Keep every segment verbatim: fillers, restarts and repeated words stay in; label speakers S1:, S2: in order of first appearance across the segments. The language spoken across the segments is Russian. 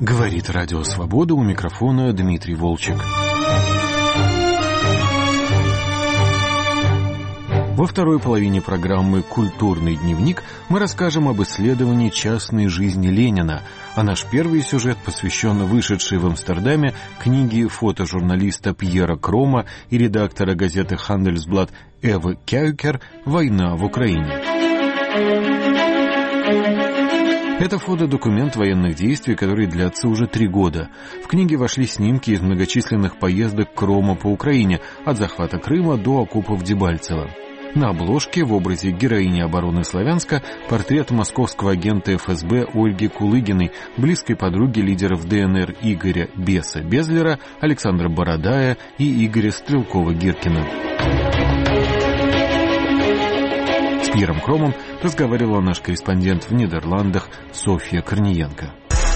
S1: Говорит Радио Свобода, у микрофона Дмитрий Волчек. Во второй половине программы «Культурный дневник» мы расскажем об исследовании частной жизни Ленина, а наш первый сюжет посвящен вышедшей в Амстердаме книге фотожурналиста Пьера Крома и редактора газеты «Хандельсблат» Эвы Кяюкер «Война в Украине». Это фотодокумент военных действий, которые длятся уже три года. В книге вошли снимки из многочисленных поездок Крома по Украине, от захвата Крыма до окопов Дебальцево. На обложке в образе героини обороны Славянска портрет московского агента эф эс бэ Ольги Кулыгиной, близкой подруги лидеров дэ эн эр Игоря «Беса» Безлера, Александра Бородая и Игоря Стрелкова-Гиркина. С Пьером Кромом разговаривала наш корреспондент в Нидерландах Софья Корниенко.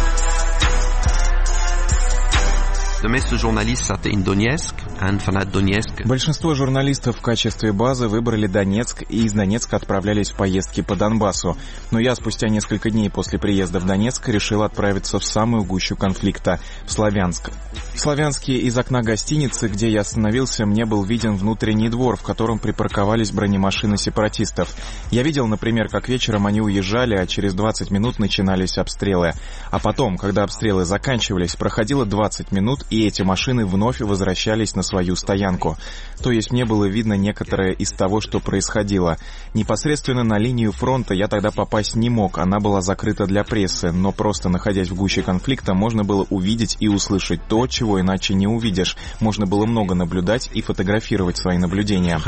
S2: Большинство журналистов в качестве базы выбрали Донецк и из Донецка отправлялись в поездки по Донбассу. Но я спустя несколько дней после приезда в Донецк решил отправиться в самую гущу конфликта, в Славянск. В Славянске из окна гостиницы, где я остановился, мне был виден внутренний двор, в котором припарковались бронемашины сепаратистов. Я видел, например, как вечером они уезжали, а через двадцать минут начинались обстрелы. А потом, когда обстрелы заканчивались, проходило двадцать минут, и эти машины вновь возвращались на свою стоянку. То есть мне было видно некоторое из того, что происходило. Непосредственно на линию фронта я тогда попасть не мог, она была закрыта для прессы, но просто находясь в гуще конфликта, можно было увидеть и услышать то, чего иначе не увидишь. Можно было много наблюдать и фотографировать свои наблюдения.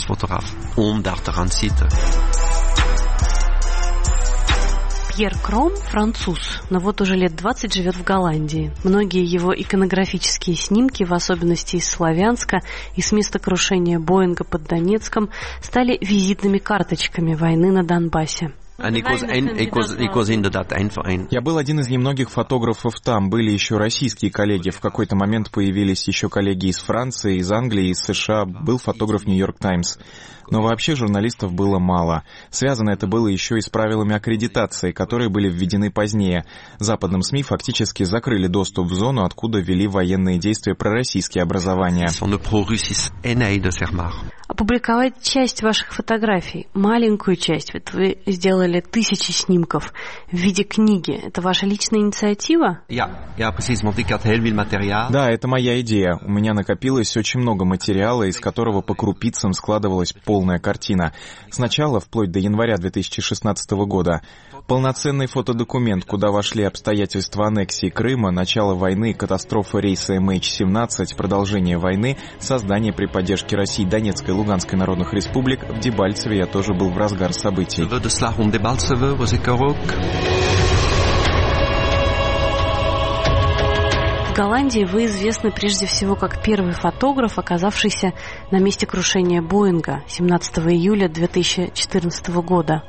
S3: Пьер Кром – француз, но вот уже лет двадцать живет в Голландии. Многие его иконографические снимки, в особенности из Славянска и с места крушения Боинга под Донецком, стали визитными карточками войны на Донбассе.
S2: Я был один из немногих фотографов там, были еще российские коллеги, в какой-то момент появились еще коллеги из Франции, из Англии, из США, был фотограф «Нью-Йорк Таймс». Но вообще журналистов было мало. Связано это было еще и с правилами аккредитации, которые были введены позднее. Западным СМИ фактически закрыли доступ в зону, откуда вели военные действия пророссийские образования.
S3: Опубликовать часть ваших фотографий, маленькую часть, ведь вы сделали тысячи снимков в виде книги. Это ваша личная инициатива?
S2: Да, это моя идея. У меня накопилось очень много материала, из которого по крупицам складывалась полная картина. Сначала, вплоть до января две тысячи шестнадцатого года, полноценный фотодокумент, куда вошли обстоятельства аннексии Крыма, начало войны, катастрофа рейса эм эйч семнадцать, продолжение войны, создание при поддержке России Донецкой и Луганской народных республик. В Дебальцеве я тоже был в разгар событий.
S3: В Голландии вы известны прежде всего как первый фотограф, оказавшийся на месте крушения Боинга семнадцатого июля две тысячи четырнадцатого года.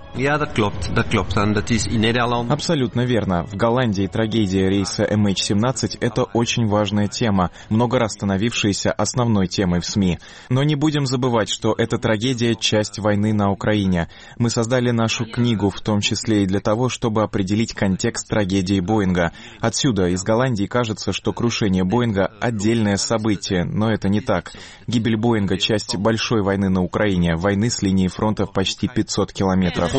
S2: Абсолютно верно. В Голландии трагедия рейса эм эйч семнадцать — это очень важная тема, много раз становившаяся основной темой в СМИ. Но не будем забывать, что эта трагедия — часть войны на Украине. Мы создали нашу книгу, в том числе и для того, чтобы определить контекст трагедии Боинга. Отсюда, из Голландии, кажется, что крушение Боинга — отдельное событие, но это не так. Гибель Боинга — часть большой войны на Украине, войны с линией фронта в почти пятьсот километров.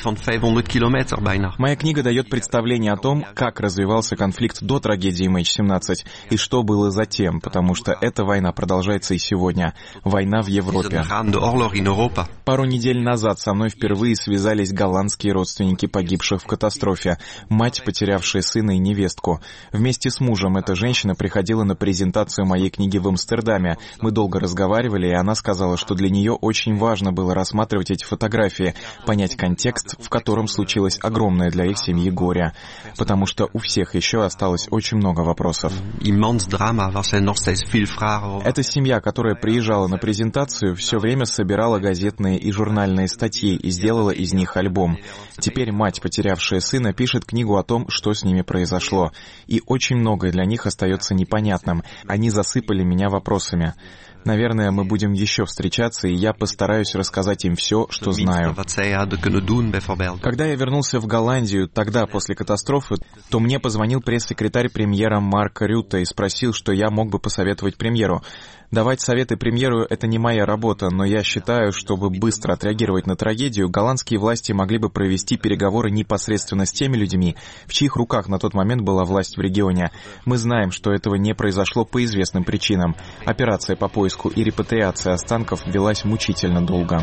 S2: Моя книга дает представление о том, как развивался конфликт до трагедии эм эйч семнадцать и что было затем, потому что эта война продолжается и сегодня. Война в Европе. Пару недель назад со мной впервые связались голландские родственники погибших в катастрофе, мать, потерявшая сына и невестку. Вместе с мужем эта женщина приходила на презентацию моей книги в Амстердаме. Мы долго разговаривали, и она сказала, что для нее очень важно было рассматривать эти фотографии, понять контекст, в котором случилось огромное для их семьи горе, потому что у всех еще осталось очень много вопросов. Эта семья, которая приезжала на презентацию, все время собирала газетные и журнальные статьи и сделала из них альбом. Теперь мать, потерявшая сына, пишет книгу о том, что с ними произошло. И очень многое для них остается остается непонятным. Они засыпали меня вопросами. Наверное, мы будем еще встречаться, и я постараюсь рассказать им все, что знаю. Когда я вернулся в Голландию, тогда, после катастрофы, то мне позвонил пресс-секретарь премьера Марк Рютте и спросил, что я мог бы посоветовать премьеру. Давать советы премьеру — это не моя работа, но я считаю, чтобы быстро отреагировать на трагедию, голландские власти могли бы провести переговоры непосредственно с теми людьми, в чьих руках на тот момент была власть в регионе. Мы знаем, что этого не произошло по известным причинам. Операция по поиску и репатриации останков велась мучительно долго.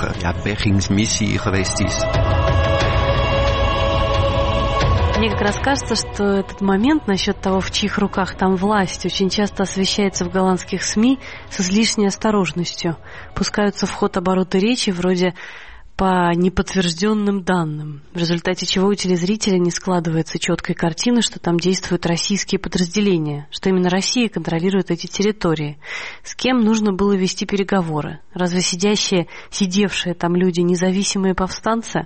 S3: Мне как раз кажется, что этот момент насчет того, в чьих руках там власть, очень часто освещается в голландских СМИ с излишней осторожностью. Пускаются в ход обороты речи вроде по неподтвержденным данным, в результате чего у телезрителя не складывается четкой картины, что там действуют российские подразделения, что именно Россия контролирует эти территории. С кем нужно было вести переговоры? Разве сидящие, сидевшие там люди независимые повстанцы?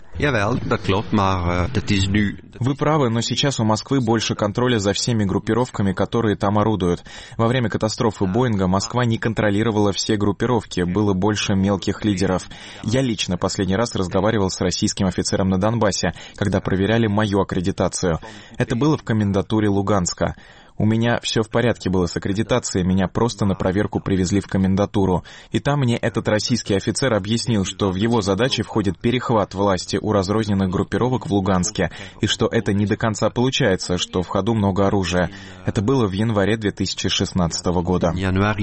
S2: Вы правы, но сейчас у Москвы больше контроля за всеми группировками, которые там орудуют. Во время катастрофы Боинга Москва не контролировала все группировки, было больше мелких лидеров. Я лично последний раз разговаривал с российским офицером на Донбассе, когда проверяли мою аккредитацию. Это было в комендатуре Луганска. У меня все в порядке было с аккредитацией, меня просто на проверку привезли в комендатуру. И там мне этот российский офицер объяснил, что в его задачи входит перехват власти у разрозненных группировок в Луганске, и что это не до конца получается, что в ходу много оружия. Это было в январе две тысячи шестнадцатого года.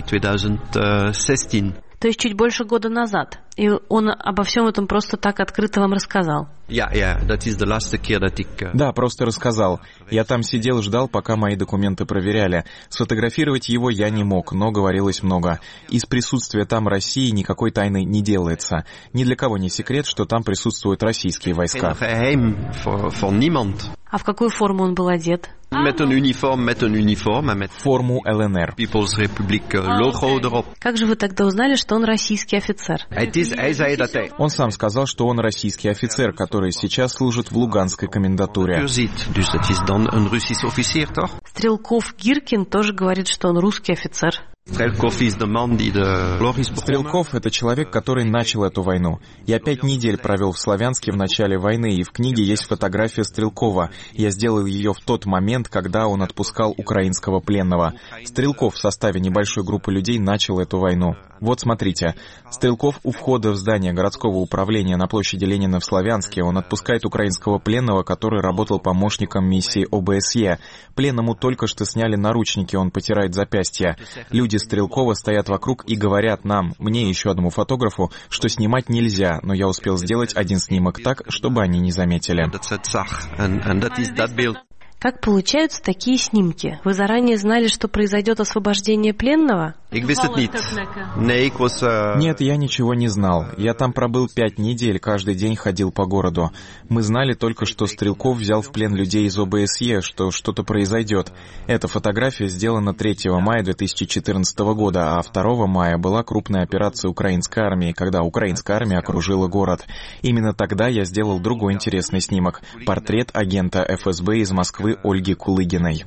S3: То есть чуть больше года назад. И он обо всем этом просто так открыто вам рассказал.
S2: Да, просто рассказал. Я там сидел, ждал, пока мои документы проверяли. Сфотографировать его я не мог, но говорилось много. Из присутствия там России никакой тайны не делается. Ни для кого не секрет, что там присутствуют российские войска.
S3: А в какую форму он был одет?
S2: Форму ЛНР.
S3: Как же вы тогда узнали, что он российский офицер?
S2: Он сам сказал, что он российский офицер, который сейчас служит в Луганской комендатуре.
S3: Стрелков Гиркин тоже говорит, что он русский офицер.
S2: Стрелков — это человек, который начал эту войну. Я пять недель провел в Славянске в начале войны, и в книге есть фотография Стрелкова. Я сделал ее в тот момент, когда он отпускал украинского пленного. Стрелков в составе небольшой группы людей начал эту войну. Вот смотрите. Стрелков у входа в здание городского управления на площади Ленина в Славянске. Он отпускает украинского пленного, который работал помощником миссии О Бэ Эс Е. Пленному только что сняли наручники, он потирает запястья. Люди Стрелкова стоят вокруг и говорят нам, мне и еще одному фотографу, что снимать нельзя, но я успел сделать один снимок так, чтобы они не заметили.
S3: Как получаются такие снимки? Вы заранее знали, что произойдет освобождение пленного?
S2: Нет, я ничего не знал. Я там пробыл пять недель, каждый день ходил по городу. Мы знали только, что Стрелков взял в плен людей из О Бэ Эс Е, что что-то произойдет. Эта фотография сделана третьего мая две тысячи четырнадцатого года, а второго мая была крупная операция украинской армии, когда украинская армия окружила город. Именно тогда я сделал другой интересный снимок — портрет агента Эф Эс Бэ из Москвы Ольги Кулыгиной.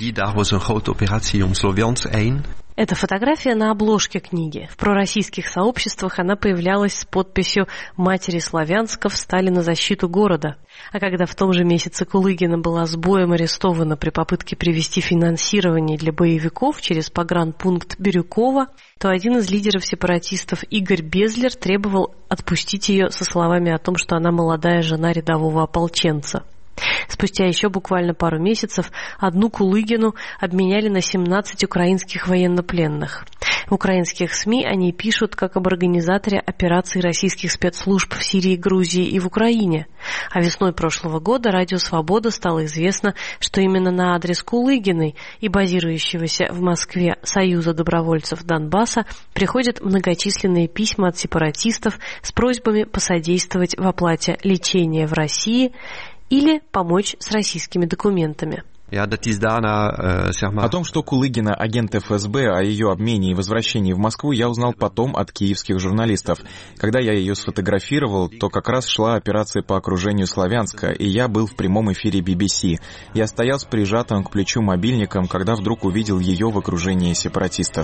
S3: Эта фотография на обложке книги. В пророссийских сообществах она появлялась с подписью «Матери Славянска встали на защиту города». А когда в том же месяце Кулыгина была с боем арестована при попытке привести финансирование для боевиков через погранпункт Бирюкова, то один из лидеров сепаратистов Игорь Безлер требовал отпустить ее со словами о том, что она молодая жена рядового ополченца. Спустя еще буквально пару месяцев одну Кулыгину обменяли на семнадцать украинских военнопленных. В украинских СМИ они пишут как об организаторе операций российских спецслужб в Сирии, Грузии и в Украине. А весной прошлого года Радио Свобода стало известно, что именно на адрес Кулыгиной и базирующегося в Москве Союза добровольцев Донбасса приходят многочисленные письма от сепаратистов с просьбами посодействовать в оплате лечения в России или помочь с российскими документами.
S2: О том, что Кулыгина агент эф эс бэ, о ее обмене и возвращении в Москву, я узнал потом от киевских журналистов. Когда я ее сфотографировал, то как раз шла операция по окружению Славянска, и я был в прямом эфире би би си. Я стоял с прижатым к плечу мобильником, когда вдруг увидел ее в окружении сепаратистов.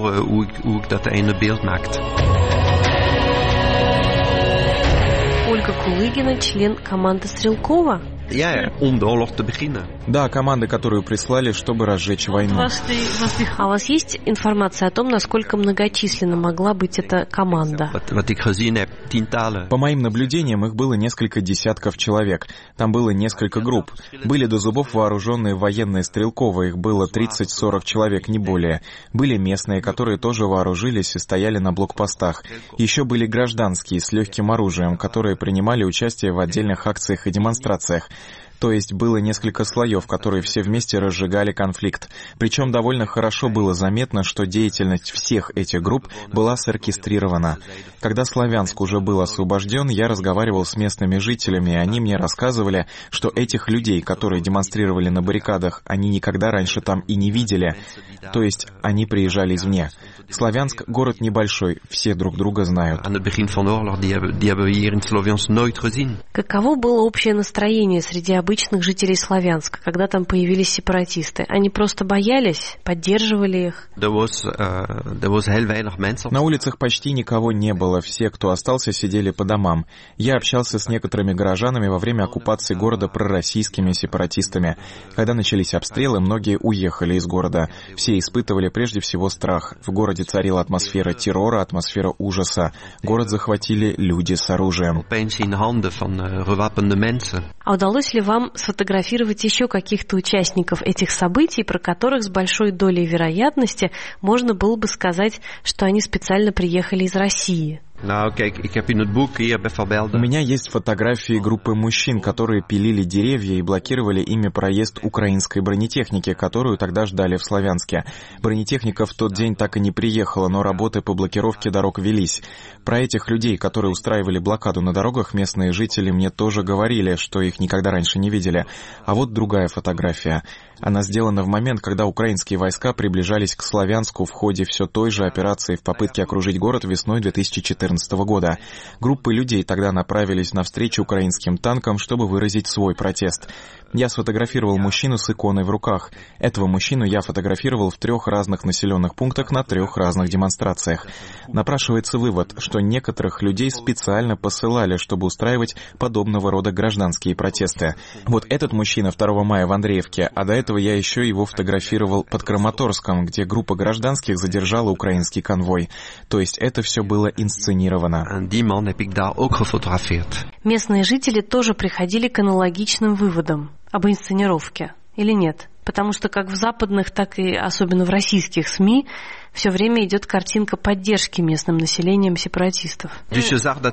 S3: Ольга Кулыгина, член команды Стрелкова?
S2: Да, команды, которую прислали, чтобы разжечь войну.
S3: А у вас есть информация о том, насколько многочисленна могла быть эта команда?
S2: По моим наблюдениям, их было несколько десятков человек. Там было несколько групп. Были до зубов вооруженные военные Стрелковые, их было тридцать-сорок человек, не более. Были местные, которые тоже вооружились и стояли на блокпостах. Еще были гражданские с легким оружием, которые принимали участие в отдельных акциях и демонстрациях. То есть было несколько слоев, которые все вместе разжигали конфликт. Причем довольно хорошо было заметно, что деятельность всех этих групп была соркестрирована. Когда Славянск уже был освобожден, я разговаривал с местными жителями, и они мне рассказывали, что этих людей, которые демонстрировали на баррикадах, они никогда раньше там и не видели. То есть они приезжали извне. Славянск — город небольшой, все друг друга знают.
S3: Каково было общее настроение среди обычных жителей Славянска, когда там появились сепаратисты? Они просто боялись, поддерживали их?
S2: На улицах почти никого не было, все, кто остался, сидели по домам. Я общался с некоторыми горожанами во время оккупации города пророссийскими сепаратистами. Когда начались обстрелы, многие уехали из города. Все испытывали прежде всего страх. В городе царила атмосфера террора, атмосфера ужаса. Город захватили люди с оружием.
S3: А удалось ли вам сфотографировать еще каких-то участников этих событий, про которых с большой долей вероятности можно было бы сказать, что они специально приехали из России?
S2: У меня есть фотографии группы мужчин, которые пилили деревья и блокировали ими проезд украинской бронетехники, которую тогда ждали в Славянске. Бронетехника в тот день так и не приехала, но работы по блокировке дорог велись. Про этих людей, которые устраивали блокаду на дорогах, местные жители мне тоже говорили, что их никогда раньше не видели. А вот другая фотография. Она сделана в момент, когда украинские войска приближались к Славянску в ходе все той же операции в попытке окружить город весной две тысячи четырнадцатого года. Группы людей тогда направились навстречу украинским танкам, чтобы выразить свой протест. Я сфотографировал мужчину с иконой в руках. Этого мужчину я фотографировал в трех разных населенных пунктах на трех разных демонстрациях. Напрашивается вывод, что некоторых людей специально посылали, чтобы устраивать подобного рода гражданские протесты. Вот этот мужчина второго мая в Андреевке, а до этого я еще его фотографировал под Краматорском, где группа гражданских задержала украинский конвой. То есть это все было инсценировано.
S3: Местные жители тоже приходили к аналогичным выводам об инсценировке, или нет? Потому что как в западных, так и особенно в российских СМИ все время идет картинка поддержки местным населением сепаратистов.
S2: Все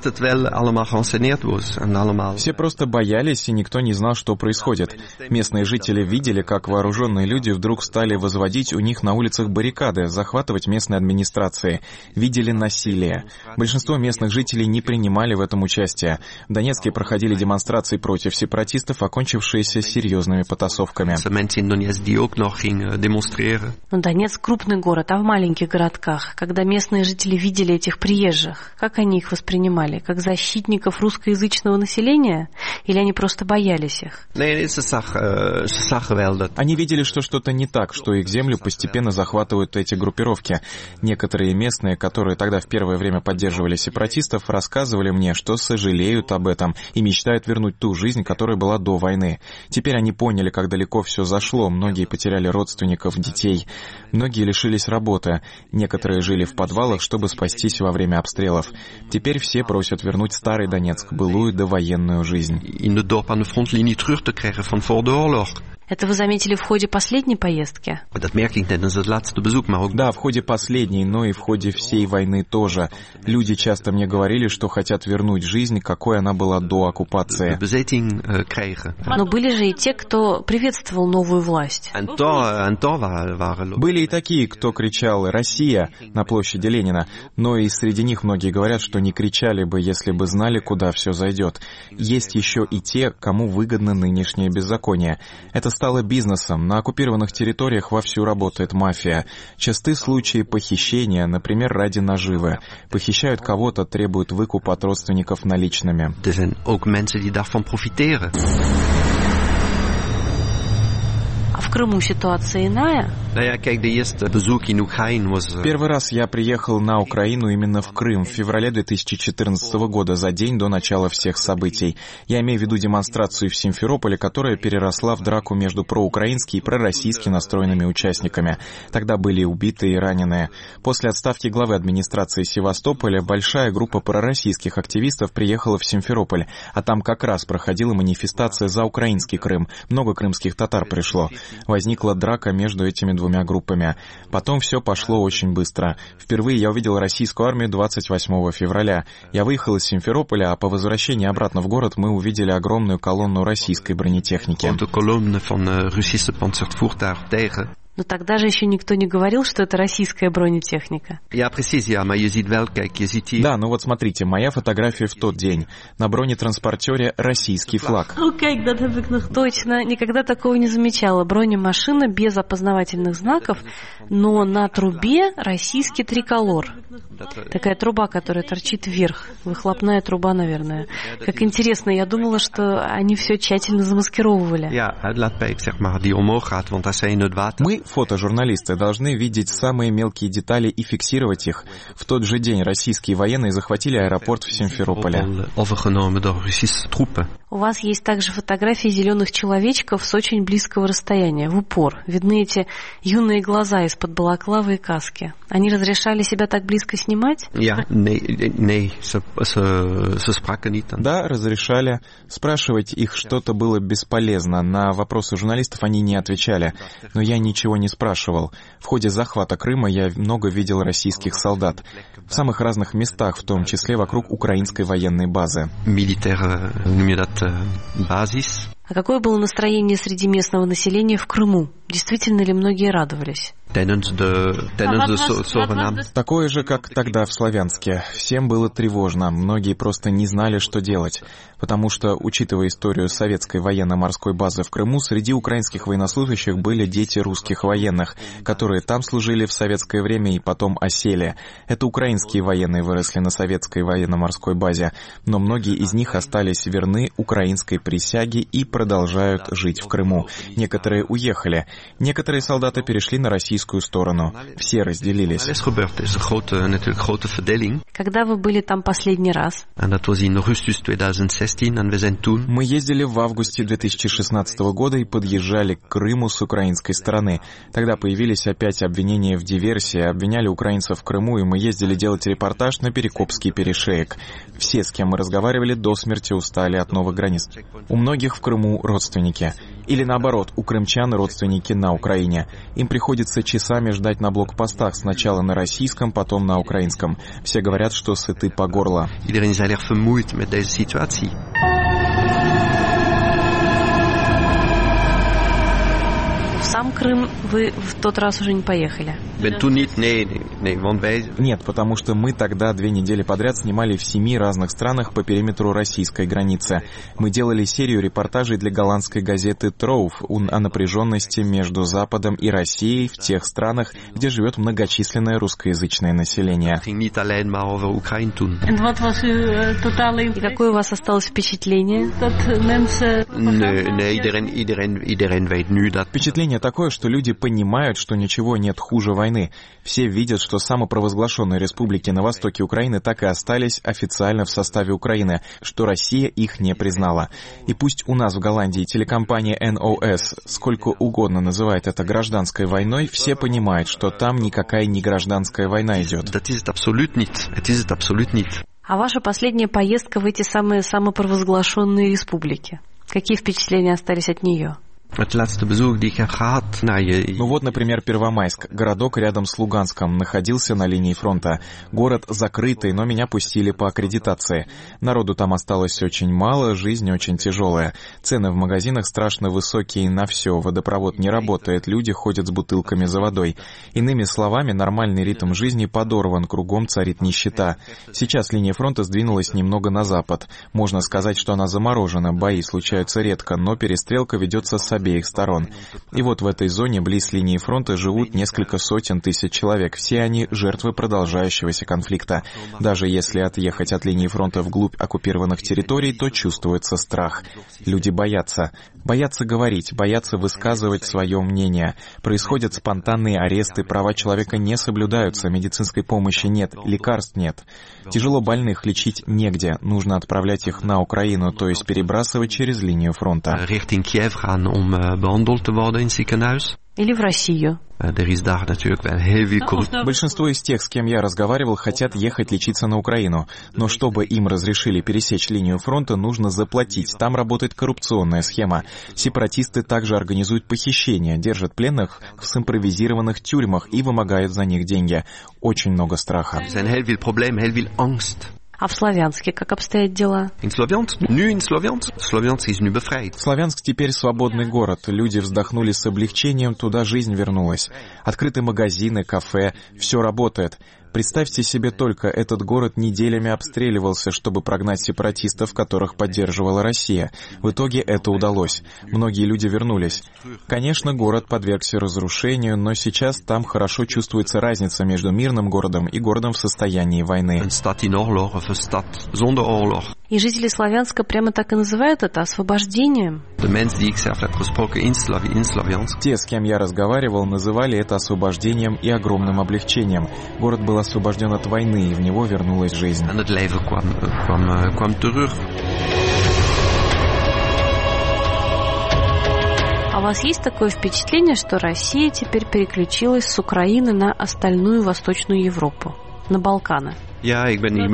S2: просто боялись, и никто не знал, что происходит. Местные жители видели, как вооруженные люди вдруг стали возводить у них на улицах баррикады, захватывать местные администрации. Видели насилие. Большинство местных жителей не принимали в этом участие. В Донецке проходили демонстрации против сепаратистов, окончившиеся серьезными потасовками.
S3: Но Донецк крупный город, а в маленьких городках, когда местные жители видели этих приезжих, как они их воспринимали? Как защитников русскоязычного населения? Или они просто боялись их?
S2: Они видели, что что-то не так, что их землю постепенно захватывают эти группировки. Некоторые местные, которые тогда в первое время поддерживали сепаратистов, рассказывали мне, что сожалеют об этом и мечтают вернуть ту жизнь, которая была до войны. Теперь они поняли, как далеко все зашло. Многие потеряли родственников, детей. Многие лишились работы. Некоторые жили в подвалах, чтобы спастись во время обстрелов. Теперь все просят вернуть старый Донецк, былую довоенную жизнь.
S3: Это вы заметили в ходе последней поездки?
S2: Да, в ходе последней, но и в ходе всей войны тоже. Люди часто мне говорили, что хотят вернуть жизнь, какой она была до оккупации.
S3: Но были же и те, кто приветствовал новую власть.
S2: Были и такие, кто кричал «Россия» на площади Ленина, но и среди них многие говорят, что не кричали бы, если бы знали, куда все зайдет. Есть еще и те, кому выгодно нынешнее беззаконие. Это стало бизнесом. На оккупированных территориях вовсю работает мафия. Часты случаи похищения, например, ради наживы. Похищают кого-то, требуют выкуп от родственников наличными.
S4: Er zijn ook mensen die daarvan profiteren.
S3: А в Крыму ситуация иная?
S2: Первый раз я приехал на Украину именно в Крым в феврале две тысячи четырнадцатого года, за день до начала всех событий. Я имею в виду демонстрацию в Симферополе, которая переросла в драку между проукраински и пророссийски настроенными участниками. Тогда были убиты и раненые. После отставки главы администрации Севастополя большая группа пророссийских активистов приехала в Симферополь, а там как раз проходила манифестация за украинский Крым. Много крымских татар пришло. Возникла драка между этими двумя группами. Потом все пошло очень быстро. Впервые я увидел российскую армию двадцать восьмого февраля. Я выехал из Симферополя, а по возвращении обратно в город мы увидели огромную колонну российской бронетехники.
S3: Но тогда же еще никто не говорил, что это российская бронетехника.
S2: Да, ну вот смотрите, моя фотография в тот день. На бронетранспортере российский флаг.
S3: Точно, никогда такого не замечала. Бронемашина без опознавательных знаков, но на трубе российский триколор. Такая труба, которая торчит вверх. Выхлопная труба, наверное. Как интересно, я думала, что они все тщательно замаскировывали.
S2: Мы, фотожурналисты, должны видеть самые мелкие детали и фиксировать их. В тот же день российские военные захватили аэропорт в Симферополе.
S3: У вас есть также фотографии зеленых человечков с очень близкого расстояния, в упор. Видны эти юные глаза из-под балаклавы и каски. Они разрешали себя так близко снимать?
S2: Да, разрешали. Спрашивать их что-то было бесполезно. На вопросы журналистов они не отвечали. Но я ничего не спрашивал. В ходе захвата Крыма я много видел российских солдат. В самых разных местах, в том числе вокруг украинской военной базы.
S3: А какое было настроение среди местного населения в Крыму? Действительно ли многие радовались?
S2: Такое же, как тогда в Славянске. Всем было тревожно, многие просто не знали, что делать. Потому что, учитывая историю советской военно-морской базы в Крыму, среди украинских военнослужащих были дети русских военных, которые там служили в советское время и потом осели. Это украинские военные выросли на советской военно-морской базе, но многие из них остались верны украинской присяге и продолжают жить в Крыму. Некоторые уехали. Некоторые солдаты перешли на российскую сторону. Все разделились.
S3: Когда вы были там последний раз?
S2: Мы ездили в августе две тысячи шестнадцатого года и подъезжали к Крыму с украинской стороны. Тогда появились опять обвинения в диверсии, обвиняли украинцев в Крыму, и мы ездили делать репортаж на Перекопский перешеек. Все, с кем мы разговаривали, до смерти устали от новых границ. У многих в Крыму родственники. Или наоборот, у крымчан родственники на Украине. Им приходится часами ждать на блокпостах, сначала на российском, потом на украинском. Все говорят, что сыты по горло.
S3: В сам Крым вы в тот раз уже не поехали?
S2: Нет, потому что мы тогда две недели подряд снимали в семи разных странах по периметру российской границы. Мы делали серию репортажей для голландской газеты «Троуф» о напряженности между Западом и Россией в тех странах, где живет многочисленное русскоязычное население.
S3: И какое у вас осталось впечатление?
S2: Впечатление такое, что люди понимают, что ничего нет хуже войны. Все видят, что самопровозглашенные республики на востоке Украины так и остались официально в составе Украины, что Россия их не признала. И пусть у нас в Голландии телекомпания эн о эс сколько угодно называет это гражданской войной, все понимают, что там никакая не гражданская война идет.
S3: А ваша последняя поездка в эти самые самопровозглашенные республики? Какие впечатления остались от нее?
S2: Ну вот, например, Первомайск, городок рядом с Луганском, находился на линии фронта. Город закрытый, но меня пустили по аккредитации. Народу там осталось очень мало, жизнь очень тяжелая. Цены в магазинах страшно высокие на все, водопровод не работает, люди ходят с бутылками за водой. Иными словами, нормальный ритм жизни подорван, кругом царит нищета. Сейчас линия фронта сдвинулась немного на запад. Можно сказать, что она заморожена, бои случаются редко, но перестрелка ведется с обеих сторон. И вот в этой зоне, близ линии фронта, живут несколько сотен тысяч человек. Все они жертвы продолжающегося конфликта. Даже если отъехать от линии фронта вглубь оккупированных территорий, то чувствуется страх. Люди боятся. Боятся говорить, боятся высказывать свое мнение. Происходят спонтанные аресты, права человека не соблюдаются, медицинской помощи нет, лекарств нет. Тяжело больных лечить негде, нужно отправлять их на Украину, то есть перебрасывать через линию фронта.
S3: Или в Россию.
S2: Большинство из тех, с кем я разговаривал, хотят ехать лечиться на Украину. Но чтобы им разрешили пересечь линию фронта, нужно заплатить. Там работает коррупционная схема. Сепаратисты также организуют похищения, держат пленных в симпровизированных тюрьмах и вымогают за них деньги. Очень много страха.
S3: А в Славянске как обстоят дела?
S2: Славянск теперь свободный город. Люди вздохнули с облегчением, туда жизнь вернулась. Открыты магазины, кафе, все работает. Представьте себе только, этот город неделями обстреливался, чтобы прогнать сепаратистов, которых поддерживала Россия. В итоге это удалось. Многие люди вернулись. Конечно, город подвергся разрушению, но сейчас там хорошо чувствуется разница между мирным городом и городом в состоянии войны.
S3: И жители Славянска прямо так и называют это освобождением?
S2: Те, с кем я разговаривал, называли это освобождением и огромным облегчением. Город был освобожден от войны, и в него вернулась жизнь.
S3: А у вас есть такое впечатление, что Россия теперь переключилась с Украины на остальную Восточную Европу, на Балканы?
S2: Я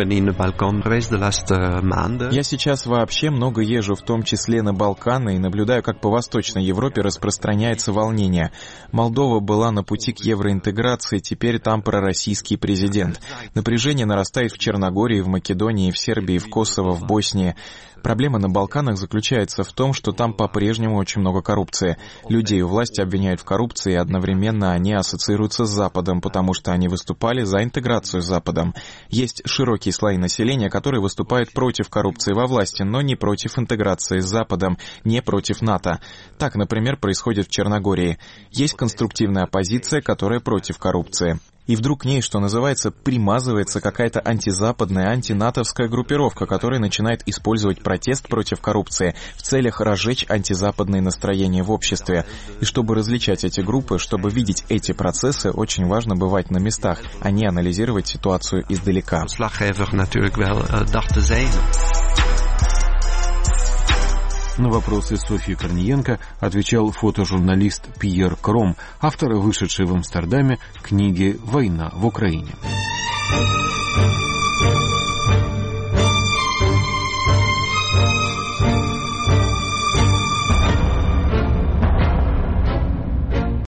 S2: сейчас вообще много езжу, в том числе на Балканы, и наблюдаю, как по Восточной Европе распространяется волнение. Молдова была на пути к евроинтеграции, теперь там пророссийский президент. Напряжение нарастает в Черногории, в Македонии, в Сербии, в Косово, в Боснии. Проблема на Балканах заключается в том, что там по-прежнему очень много коррупции. Людей у власти обвиняют в коррупции, и одновременно они ассоциируются с Западом, потому что они выступали за интеграцию с Западом. Есть широкие слои населения, которые выступают против коррупции во власти, но не против интеграции с Западом, не против НАТО. Так, например, происходит в Черногории. Есть конструктивная оппозиция, которая против коррупции. И вдруг к ней, что называется, примазывается какая-то антизападная, антинатовская группировка, которая начинает использовать протест против коррупции в целях разжечь антизападные настроения в обществе. И чтобы различать эти группы, чтобы видеть эти процессы, очень важно бывать на местах, а не анализировать ситуацию издалека.
S1: На вопросы Софьи Корниенко отвечал фотожурналист Пьер Кром, автор вышедшей в Амстердаме книги «Война в Украине».